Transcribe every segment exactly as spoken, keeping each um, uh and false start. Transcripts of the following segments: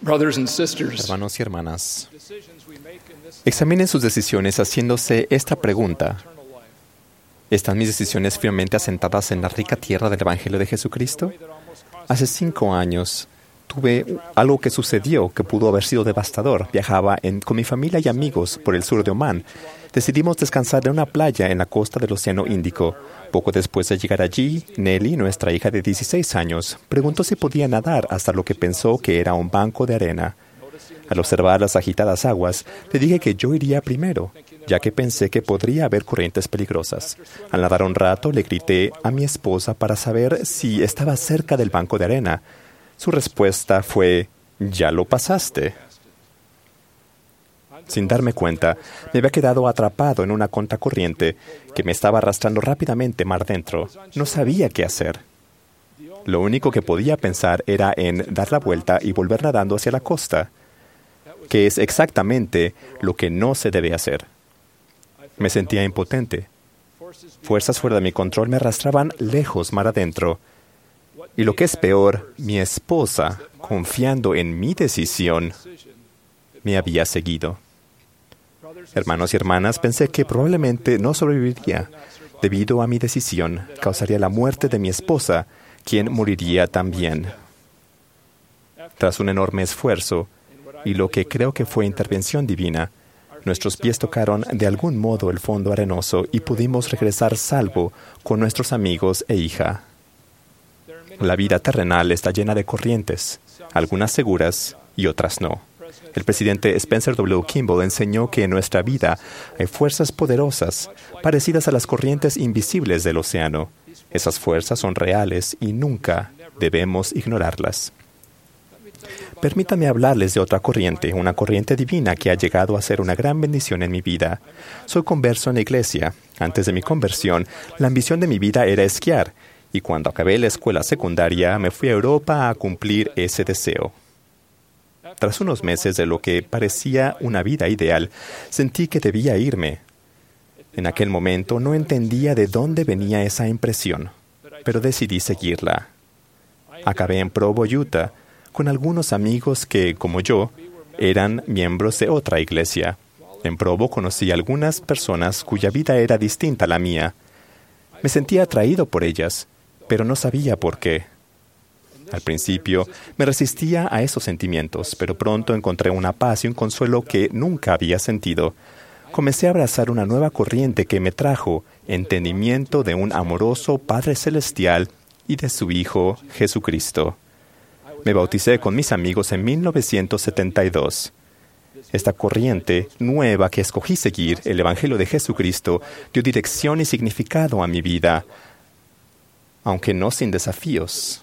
Brothers and sisters, Hermanos y hermanas, examinen sus decisiones haciéndose esta pregunta. ¿Están mis decisiones firmemente asentadas en la rica tierra del Evangelio de Jesucristo? Hace cinco años tuve algo que sucedió que pudo haber sido devastador. Viajaba en, con mi familia y amigos por el sur de Omán. Decidimos descansar en una playa en la costa del Océano Índico. Poco después de llegar allí, Nelly, nuestra hija de dieciséis años, preguntó si podía nadar hasta lo que pensó que era un banco de arena. Al observar las agitadas aguas, le dije que yo iría primero, ya que pensé que podría haber corrientes peligrosas. Al nadar un rato, le grité a mi esposa para saber si estaba cerca del banco de arena. Su respuesta fue, «¿Ya lo pasaste?». Sin darme cuenta, me había quedado atrapado en una contracorriente que me estaba arrastrando rápidamente mar dentro. No sabía qué hacer. Lo único que podía pensar era en dar la vuelta y volver nadando hacia la costa, que es exactamente lo que no se debe hacer. Me sentía impotente. Fuerzas fuera de mi control me arrastraban lejos mar adentro. Y lo que es peor, mi esposa, confiando en mi decisión, me había seguido. Hermanos y hermanas, pensé que probablemente no sobreviviría. Debido a mi decisión, causaría la muerte de mi esposa, quien moriría también. Tras un enorme esfuerzo, y lo que creo que fue intervención divina, nuestros pies tocaron de algún modo el fondo arenoso y pudimos regresar salvo con nuestros amigos e hija. La vida terrenal está llena de corrientes, algunas seguras y otras no. El presidente Spencer W. Kimball enseñó que en nuestra vida hay fuerzas poderosas, parecidas a las corrientes invisibles del océano. Esas fuerzas son reales y nunca debemos ignorarlas. Permítanme hablarles de otra corriente, una corriente divina que ha llegado a ser una gran bendición en mi vida. Soy converso en la iglesia. Antes de mi conversión, la ambición de mi vida era esquiar, y cuando acabé la escuela secundaria, me fui a Europa a cumplir ese deseo. Tras unos meses de lo que parecía una vida ideal, sentí que debía irme. En aquel momento no entendía de dónde venía esa impresión, pero decidí seguirla. Acabé en Provo, Utah, con algunos amigos que, como yo, eran miembros de otra iglesia. En Provo conocí a algunas personas cuya vida era distinta a la mía. Me sentía atraído por ellas, pero no sabía por qué. Al principio, me resistía a esos sentimientos, pero pronto encontré una paz y un consuelo que nunca había sentido. Comencé a abrazar una nueva corriente que me trajo entendimiento de un amoroso Padre Celestial y de su Hijo Jesucristo. Me bauticé con mis amigos en mil novecientos setenta y dos. Esta corriente nueva que escogí seguir, el Evangelio de Jesucristo, dio dirección y significado a mi vida, aunque no sin desafíos.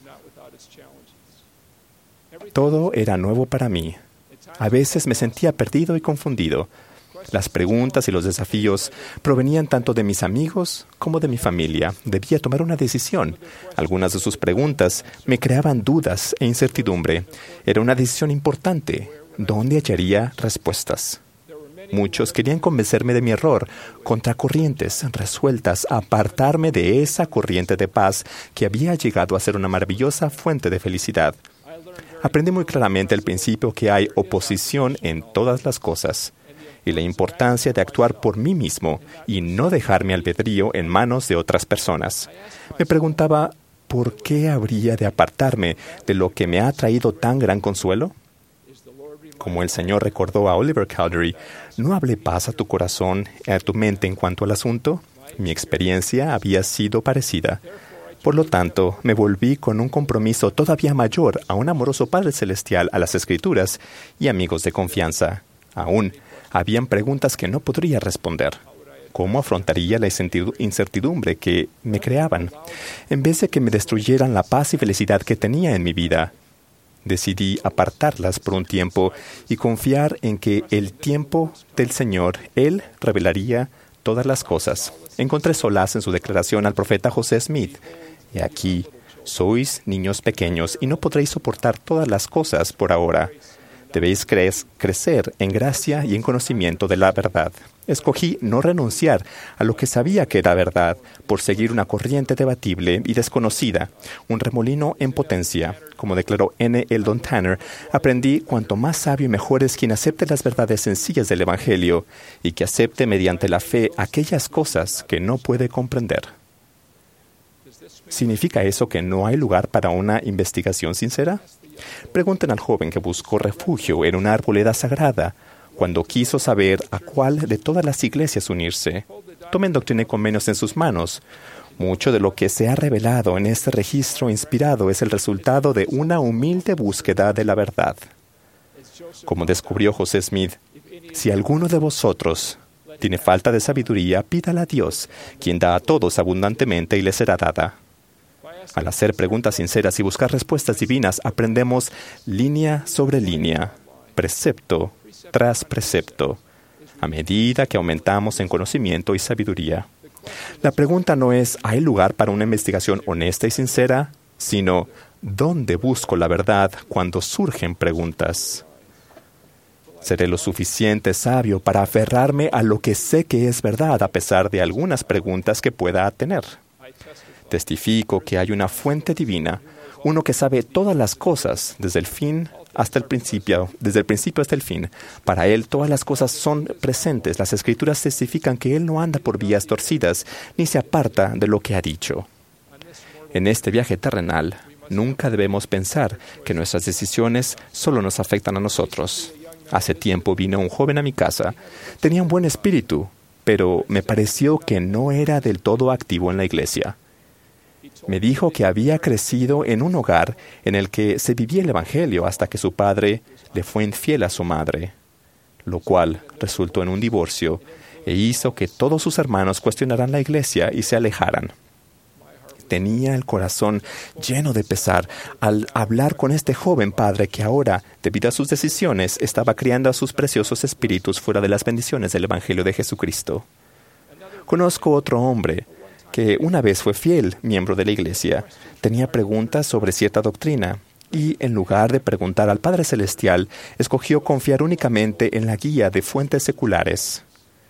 Todo era nuevo para mí. A veces me sentía perdido y confundido. Las preguntas y los desafíos provenían tanto de mis amigos como de mi familia. Debía tomar una decisión. Algunas de sus preguntas me creaban dudas e incertidumbre. Era una decisión importante. ¿Dónde hallaría respuestas? Muchos querían convencerme de mi error, contracorrientes resueltas a apartarme de esa corriente de paz que había llegado a ser una maravillosa fuente de felicidad. Aprendí muy claramente el principio que hay oposición en todas las cosas y la importancia de actuar por mí mismo y no dejar mi albedrío en manos de otras personas. Me preguntaba, ¿por qué habría de apartarme de lo que me ha traído tan gran consuelo? Como el Señor recordó a Oliver Cowdery, ¿no hablé paz a tu corazón y a tu mente en cuanto al asunto? Mi experiencia había sido parecida. Por lo tanto, me volví con un compromiso todavía mayor a un amoroso Padre Celestial, a las Escrituras y amigos de confianza. Aún, habían preguntas que no podría responder. ¿Cómo afrontaría la incertidumbre que me creaban? En vez de que me destruyeran la paz y felicidad que tenía en mi vida, decidí apartarlas por un tiempo y confiar en que el tiempo del Señor, Él revelaría todas las cosas. Encontré solaz en su declaración al profeta José Smith. Y aquí, sois niños pequeños y no podréis soportar todas las cosas por ahora. Debéis cre- crecer en gracia y en conocimiento de la verdad. Escogí no renunciar a lo que sabía que era verdad por seguir una corriente debatible y desconocida, un remolino en potencia. Como declaró N. Eldon Tanner, aprendí cuanto más sabio y mejor es quien acepte las verdades sencillas del Evangelio y que acepte mediante la fe aquellas cosas que no puede comprender. ¿Significa eso que no hay lugar para una investigación sincera? Pregunten al joven que buscó refugio en una arboleda sagrada cuando quiso saber a cuál de todas las iglesias unirse. Tomen Doctrina y Convenios en sus manos. Mucho de lo que se ha revelado en este registro inspirado es el resultado de una humilde búsqueda de la verdad. Como descubrió José Smith, si alguno de vosotros tiene falta de sabiduría, pídala a Dios, quien da a todos abundantemente y le será dada. Al hacer preguntas sinceras y buscar respuestas divinas, aprendemos línea sobre línea, precepto tras precepto, a medida que aumentamos en conocimiento y sabiduría. La pregunta no es, ¿hay lugar para una investigación honesta y sincera? Sino, ¿dónde busco la verdad cuando surgen preguntas? Seré lo suficiente sabio para aferrarme a lo que sé que es verdad a pesar de algunas preguntas que pueda tener. Testifico que hay una fuente divina, uno que sabe todas las cosas desde el fin hasta el principio, desde el principio hasta el fin. Para Él todas las cosas son presentes. Las Escrituras testifican que Él no anda por vías torcidas, ni se aparta de lo que ha dicho. En este viaje terrenal, nunca debemos pensar que nuestras decisiones solo nos afectan a nosotros. Hace tiempo vino un joven a mi casa. Tenía un buen espíritu, pero me pareció que no era del todo activo en la iglesia. Me dijo que había crecido en un hogar en el que se vivía el Evangelio hasta que su padre le fue infiel a su madre, lo cual resultó en un divorcio e hizo que todos sus hermanos cuestionaran la iglesia y se alejaran. Tenía el corazón lleno de pesar al hablar con este joven padre que ahora, debido a sus decisiones, estaba criando a sus preciosos espíritus fuera de las bendiciones del Evangelio de Jesucristo. Conozco otro hombre que una vez fue fiel miembro de la iglesia, tenía preguntas sobre cierta doctrina y, en lugar de preguntar al Padre Celestial, escogió confiar únicamente en la guía de fuentes seculares.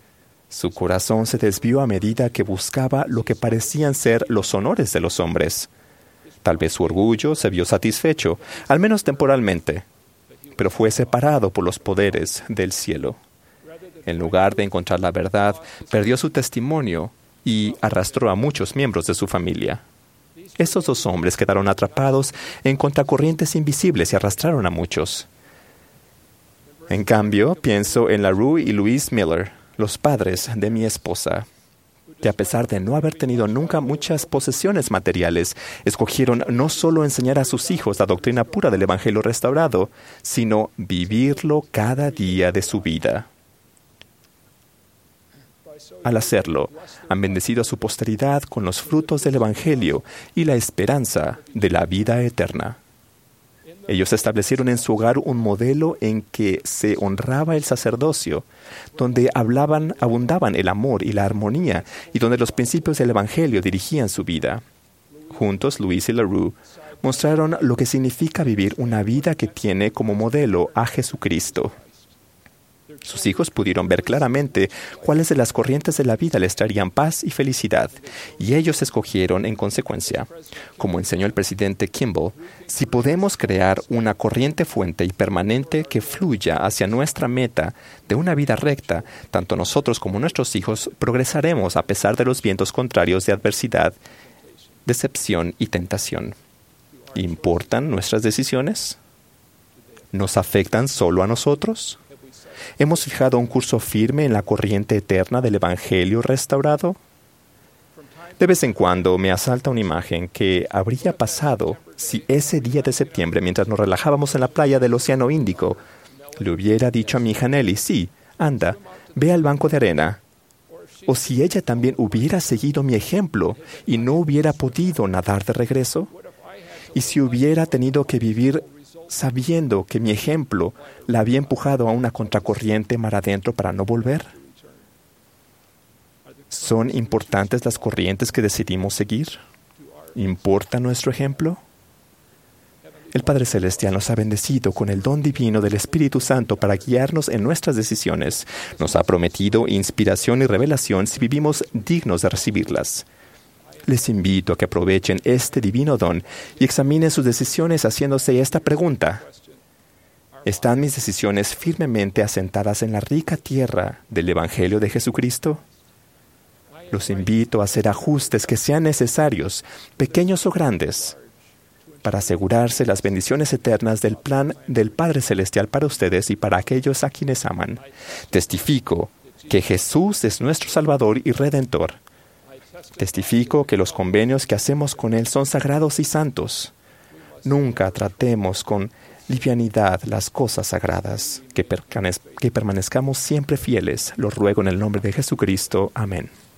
Su corazón se desvió a medida que buscaba lo que parecían ser los honores de los hombres. Tal vez su orgullo se vio satisfecho, al menos temporalmente, pero fue separado por los poderes del cielo. En lugar de encontrar la verdad, perdió su testimonio y arrastró a muchos miembros de su familia. Estos dos hombres quedaron atrapados en contracorrientes invisibles y arrastraron a muchos. En cambio, pienso en LaRue y Louise Miller, los padres de mi esposa, que a pesar de no haber tenido nunca muchas posesiones materiales, escogieron no solo enseñar a sus hijos la doctrina pura del Evangelio restaurado, sino vivirlo cada día de su vida. Al hacerlo, han bendecido a su posteridad con los frutos del Evangelio y la esperanza de la vida eterna. Ellos establecieron en su hogar un modelo en que se honraba el sacerdocio, donde hablaban, abundaban el amor y la armonía, y donde los principios del Evangelio dirigían su vida. Juntos, Louise y LaRue mostraron lo que significa vivir una vida que tiene como modelo a Jesucristo. Sus hijos pudieron ver claramente cuáles de las corrientes de la vida les traerían paz y felicidad, y ellos escogieron en consecuencia. Como enseñó el presidente Kimball, si podemos crear una corriente fuente y permanente que fluya hacia nuestra meta de una vida recta, tanto nosotros como nuestros hijos progresaremos a pesar de los vientos contrarios de adversidad, decepción y tentación. ¿Importan nuestras decisiones? ¿Nos afectan solo a nosotros? ¿Hemos fijado un curso firme en la corriente eterna del Evangelio restaurado? De vez en cuando me asalta una imagen que habría pasado si ese día de septiembre, mientras nos relajábamos en la playa del Océano Índico, le hubiera dicho a mi hija Nelly, sí, anda, ve al banco de arena. O si ella también hubiera seguido mi ejemplo y no hubiera podido nadar de regreso. Y si hubiera tenido que vivir sabiendo que mi ejemplo la había empujado a una contracorriente mar adentro para no volver. ¿Son importantes las corrientes que decidimos seguir? ¿Importa nuestro ejemplo? El Padre Celestial nos ha bendecido con el don divino del Espíritu Santo para guiarnos en nuestras decisiones. Nos ha prometido inspiración y revelación si vivimos dignos de recibirlas. Les invito a que aprovechen este divino don y examinen sus decisiones haciéndose esta pregunta. ¿Están mis decisiones firmemente asentadas en la rica tierra del Evangelio de Jesucristo? Los invito a hacer ajustes que sean necesarios, pequeños o grandes, para asegurarse las bendiciones eternas del plan del Padre Celestial para ustedes y para aquellos a quienes aman. Testifico que Jesús es nuestro Salvador y Redentor. Testifico que los convenios que hacemos con Él son sagrados y santos. Nunca tratemos con livianidad las cosas sagradas. Que, permanez- que permanezcamos siempre fieles. Lo ruego en el nombre de Jesucristo. Amén.